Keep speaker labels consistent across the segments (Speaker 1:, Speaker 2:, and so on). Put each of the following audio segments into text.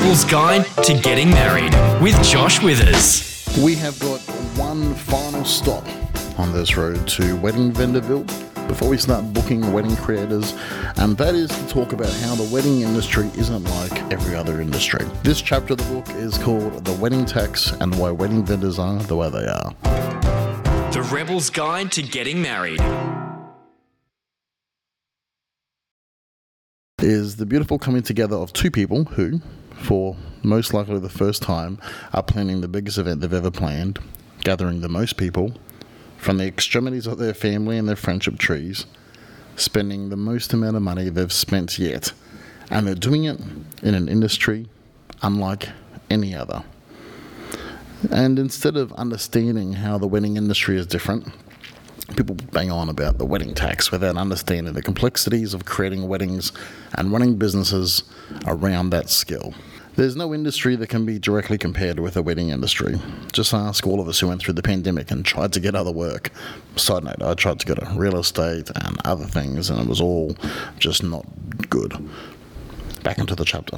Speaker 1: Rebel's Guide to Getting Married with Josh Withers.
Speaker 2: We have got one final stop on this road to Wedding Vendorville before we start booking wedding creators, and that is to talk about how the wedding industry isn't like every other industry. This chapter of the book is called The Wedding Tax and Why Wedding Vendors Are the Way They Are.
Speaker 1: The Rebel's Guide to Getting Married
Speaker 2: is the beautiful coming together of two people who, for most likely the first time, are planning the biggest event they've ever planned, gathering the most people from the extremities of their family and their friendship trees, spending the most amount of money they've spent yet, and they're doing it in an industry unlike any other. And instead of understanding how the wedding industry is different, people bang on about the wedding tax without understanding the complexities of creating weddings and running businesses around that skill. There's no industry that can be directly compared with the wedding industry. Just ask all of us who went through the pandemic and tried to get other work. Side note, I tried to go to real estate and other things, and it was all just not good. Back into the chapter.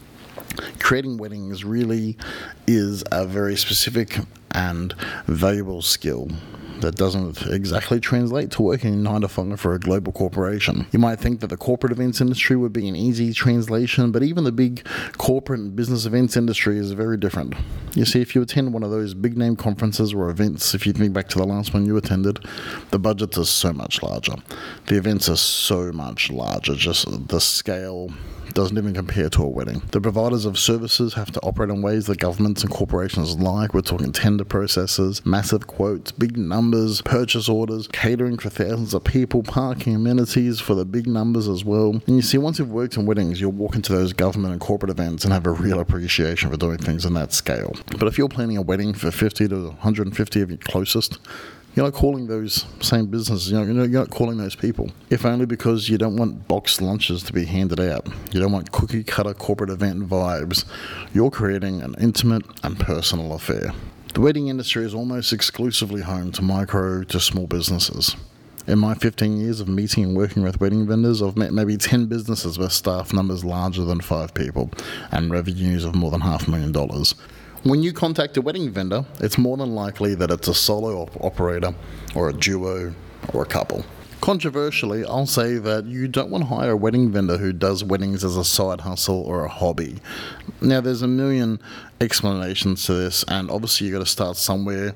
Speaker 2: Creating weddings really is a very specific and valuable skill that doesn't exactly translate to working 9 to 5 for a global corporation. You might think that the corporate events industry would be an easy translation, but even the big corporate and business events industry is very different. You see, if you attend one of those big name conferences or events, if you think back to the last one you attended, the budgets are so much larger. The events are so much larger, just the scale doesn't even compare to a wedding. The providers of services have to operate in ways that governments and corporations like. We're talking tender processes, massive quotes, big numbers, purchase orders, catering for thousands of people, parking amenities for the big numbers as well. And you see, once you've worked in weddings, you'll walk into those government and corporate events and have a real appreciation for doing things on that scale. But if you're planning a wedding for 50 to 150 of your closest, you're not calling those same businesses, you're not calling those people. If only because you don't want boxed lunches to be handed out. You don't want cookie cutter corporate event vibes. You're creating an intimate and personal affair. The wedding industry is almost exclusively home to micro to small businesses. In my 15 years of meeting and working with wedding vendors, I've met maybe 10 businesses with staff numbers larger than 5 people and revenues of more than $500,000. When you contact a wedding vendor, it's more than likely that it's a solo operator or a duo or a couple. Controversially, I'll say that you don't want to hire a wedding vendor who does weddings as a side hustle or a hobby. Now, there's a million explanations to this, and obviously you've got to start somewhere,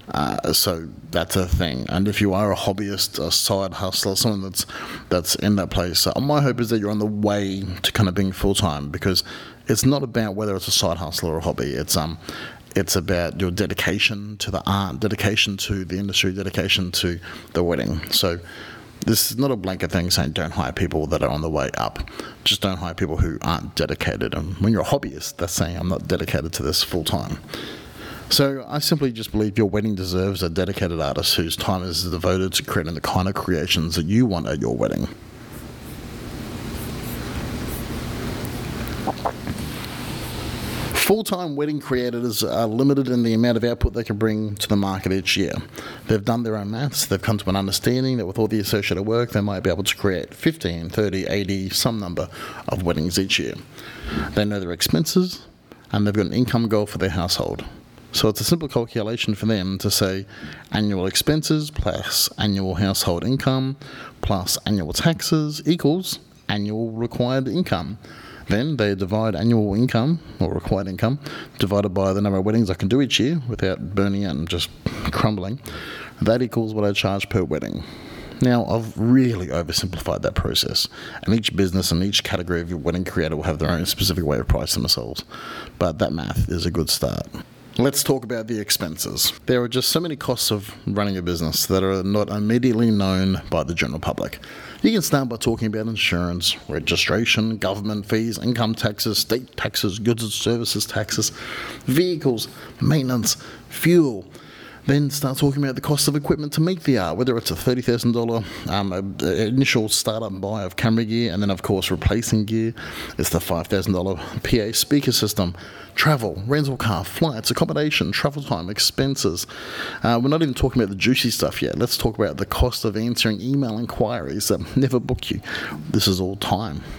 Speaker 2: so that's a thing. And if you are a hobbyist, a side hustler, someone that's in that place, my hope is that you're on the way to kind of being full-time, because it's not about whether it's a side hustle or a hobby. It's about your dedication to the art, dedication to the industry, dedication to the wedding. So this is not a blanket thing saying don't hire people that are on the way up. Just don't hire people who aren't dedicated. And when you're a hobbyist, that's saying I'm not dedicated to this full time. So I simply just believe your wedding deserves a dedicated artist whose time is devoted to creating the kind of creations that you want at your wedding. Full-time wedding creators are limited in the amount of output they can bring to the market each year. They've done their own maths. They've come to an understanding that with all the associated work, they might be able to create 15, 30, 80, some number of weddings each year. They know their expenses, and they've got an income goal for their household. So it's a simple calculation for them to say annual expenses plus annual household income plus annual taxes equals annual required income. Then they divide annual income, or required income, divided by the number of weddings I can do each year without burning out and just crumbling. That equals what I charge per wedding. Now, I've really oversimplified that process, and each business and each category of your wedding creator will have their own specific way of pricing themselves. But that math is a good start. Let's talk about the expenses. There are just so many costs of running a business that are not immediately known by the general public. You can start by talking about insurance, registration, government fees, income taxes, state taxes, goods and services taxes, vehicles, maintenance, fuel. Then start talking about the cost of equipment to make the art, whether it's a $30,000 initial startup buy of camera gear, and then of course replacing gear. It's the $5,000 PA speaker system, travel, rental car, flights, accommodation, travel time, expenses. We're not even talking about the juicy stuff yet. Let's talk about the cost of answering email inquiries that never book you. This is all time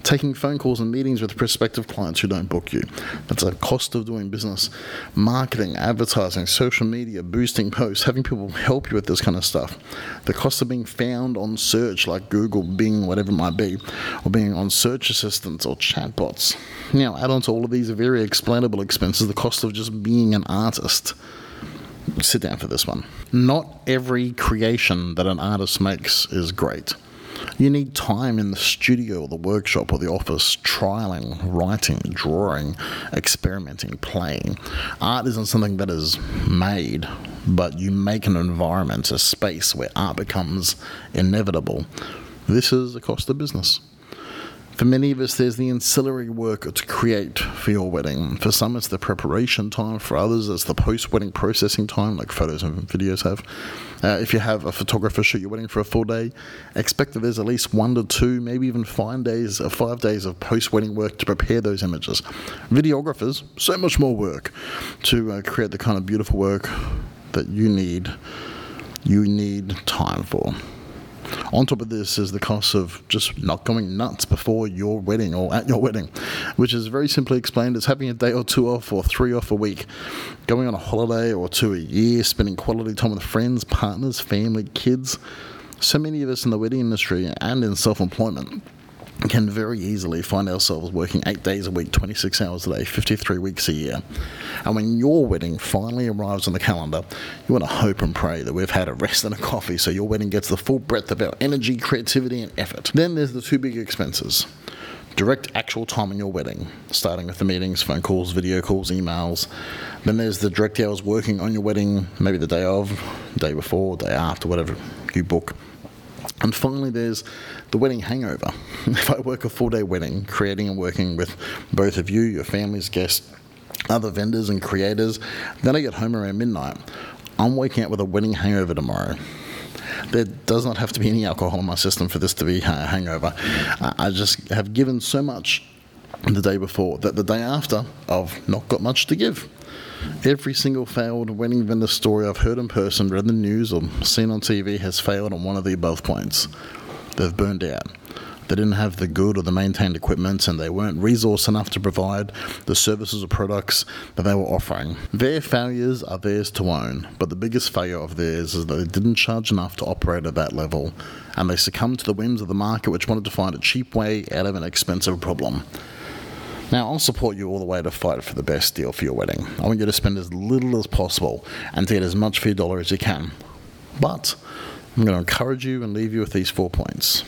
Speaker 2: taking phone calls and meetings with prospective clients who don't book you. That's a cost of doing business. Marketing, advertising, social media, boosting posts, having people help you with this kind of stuff. The cost of being found on search like Google, Bing, whatever it might be, or being on search assistants or chatbots. Now, add on to all of these very explainable expenses the cost of just being an artist. Sit down for this one. Not every creation that an artist makes is great. You need time in the studio or the workshop or the office, trialing, writing, drawing, experimenting, playing. Art isn't something that is made, but you make an environment, a space where art becomes inevitable. This is a cost of business. For many of us, there's the ancillary work to create for your wedding. For some, it's the preparation time. For others, it's the post-wedding processing time, like photos and videos have. If you have a photographer shoot your wedding for a full day, expect that there's at least 1 to 2, maybe even 5 days of post-wedding work to prepare those images. Videographers, so much more work to create the kind of beautiful work that you need time for. On top of this is the cost of just not going nuts before your wedding or at your wedding, which is very simply explained as having a day or 2 off or 3 off a week, going on a holiday or 2 a year, spending quality time with friends, partners, family, kids. So many of us in the wedding industry and in self-employment can very easily find ourselves working 8 days a week, 26 hours a day, 53 weeks a year. And when your wedding finally arrives on the calendar, you want to hope and pray that we've had a rest and a coffee so your wedding gets the full breadth of our energy, creativity, and effort. Then there's the 2 big expenses. Direct actual time in your wedding, starting with the meetings, phone calls, video calls, emails. Then there's the direct hours working on your wedding, maybe the day of, day before, day after, whatever you book. And finally, there's the wedding hangover. If I work a full-day wedding, creating and working with both of you, your families, guests, other vendors and creators, then I get home around midnight. I'm waking up with a wedding hangover tomorrow. There does not have to be any alcohol in my system for this to be a hangover. I just have given so much the day before that the day after, I've not got much to give. Every single failed wedding vendor story I've heard in person, read in the news, or seen on TV has failed on one of the above points. They've burned out. They didn't have the good or the maintained equipment, and they weren't resourced enough to provide the services or products that they were offering. Their failures are theirs to own, but the biggest failure of theirs is that they didn't charge enough to operate at that level, and they succumbed to the whims of the market, which wanted to find a cheap way out of an expensive problem. Now, I'll support you all the way to fight for the best deal for your wedding. I want you to spend as little as possible and to get as much for your dollar as you can. But I'm going to encourage you and leave you with these 4 points.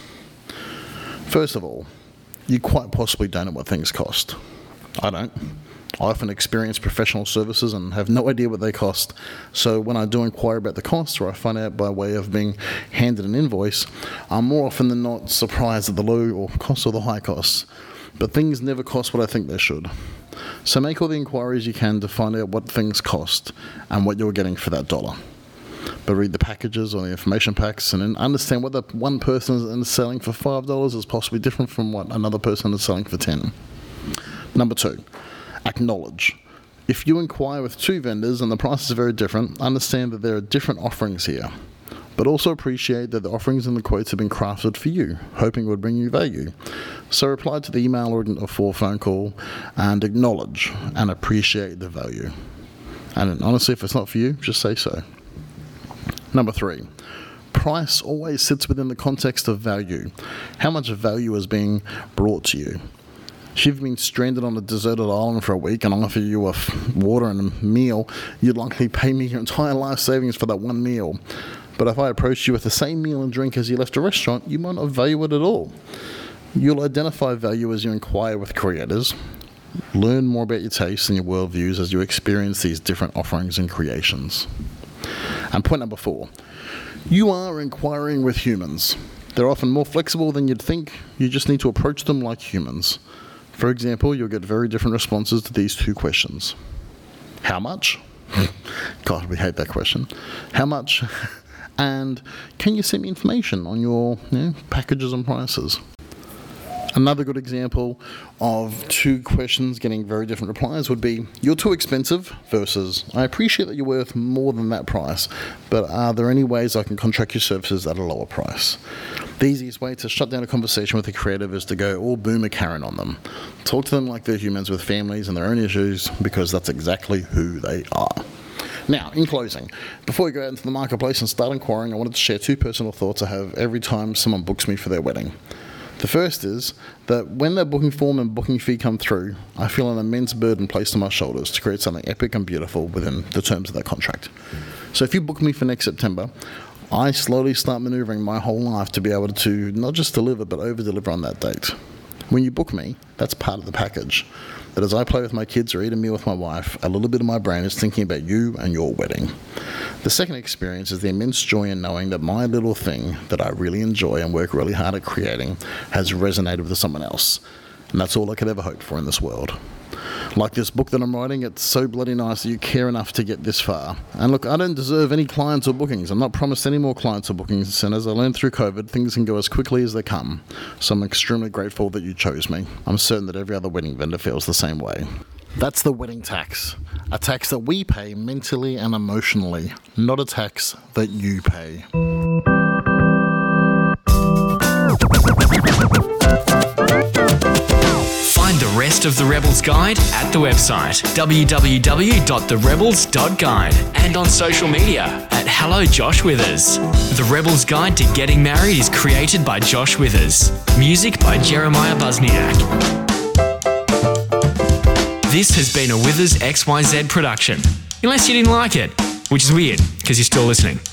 Speaker 2: First of all, you quite possibly don't know what things cost. I don't. I often experience professional services and have no idea what they cost. So when I do inquire about the costs, or I find out by way of being handed an invoice, I'm more often than not surprised at the low or cost or the high costs. But things never cost what I think they should. So make all the inquiries you can to find out what things cost and what you're getting for that dollar. But read the packages or the information packs and then understand what the one person is selling for $5 is possibly different from what another person is selling for $10. Number 2, acknowledge. If you inquire with 2 vendors and the prices are very different, understand that there are different offerings here. But also appreciate that the offerings and the quotes have been crafted for you, hoping it would bring you value. So reply to the email or phone call and acknowledge and appreciate the value. And honestly, if it's not for you, just say so. Number 3, price always sits within the context of value. How much value is being brought to you? If you've been stranded on a deserted island for a week and I offer you water and a meal, you'd likely pay me your entire life savings for that one meal. But if I approached you with the same meal and drink as you left a restaurant, you might not value it at all. You'll identify value as you inquire with creators, learn more about your tastes and your worldviews as you experience these different offerings and creations. And point number 4, you are inquiring with humans. They're often more flexible than you'd think. You just need to approach them like humans. For example, you'll get very different responses to these 2 questions. How much? God, we hate that question. How much? And can you send me information on your packages and prices? Another good example of two questions getting very different replies would be, you're too expensive versus, I appreciate that you're worth more than that price, but are there any ways I can contract your services at a lower price? The easiest way to shut down a conversation with a creative is to go all boomer Karen on them. Talk to them like they're humans with families and their own issues, because that's exactly who they are. Now, in closing, before we go out into the marketplace and start inquiring, I wanted to share two personal thoughts I have every time someone books me for their wedding. The first is that when their booking form and booking fee come through, I feel an immense burden placed on my shoulders to create something epic and beautiful within the terms of that contract. So if you book me for next September, I slowly start maneuvering my whole life to be able to not just deliver, but over-deliver on that date. When you book me, that's part of the package. That as I play with my kids or eat a meal with my wife, a little bit of my brain is thinking about you and your wedding. The second experience is the immense joy in knowing that my little thing that I really enjoy and work really hard at creating has resonated with someone else. And that's all I could ever hope for in this world. Like this book that I'm writing, it's so bloody nice that you care enough to get this far. And look, I don't deserve any clients or bookings. I'm not promised any more clients or bookings. And as I learned through COVID, things can go as quickly as they come. So I'm extremely grateful that you chose me. I'm certain that every other wedding vendor feels the same way. That's the wedding tax. A tax that we pay mentally and emotionally, not a tax that you pay.
Speaker 1: Find the rest of The Rebels Guide at the website www.therebels.guide and on social media at Hello Josh Withers. The Rebels Guide to Getting Married is created by Josh Withers. Music by Jeremiah Buzniak. This has been a Withers XYZ production. Unless you didn't like it, which is weird because you're still listening.